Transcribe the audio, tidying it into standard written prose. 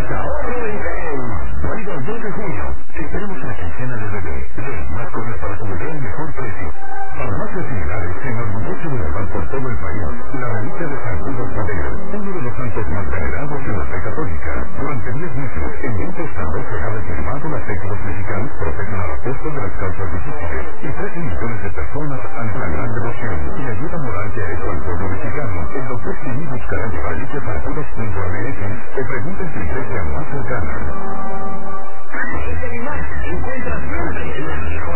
es ahorro en Ven. Válido el 2 de junio. Esperemos una quincena de bebé. Ven, más cosas para tu bebé al mejor precio. Farmacias similares se enorgullecen de llevar por todo el país la reliquia de San Judas Tadeo, uno de los santos más venerados en la fe católica. Durante 10 meses, en ventas Estado se ha reafirmado la fe que los mexicanos profesan al apóstol de las causas difíciles y 13 millones de personas ante la gran devoción y ayuda moral que ha hecho al pueblo mexicano. El doctor Simi buscará llevar reliquia para todos.org o pregunta en tu iglesia más cercana. Encuentra siempre el mejor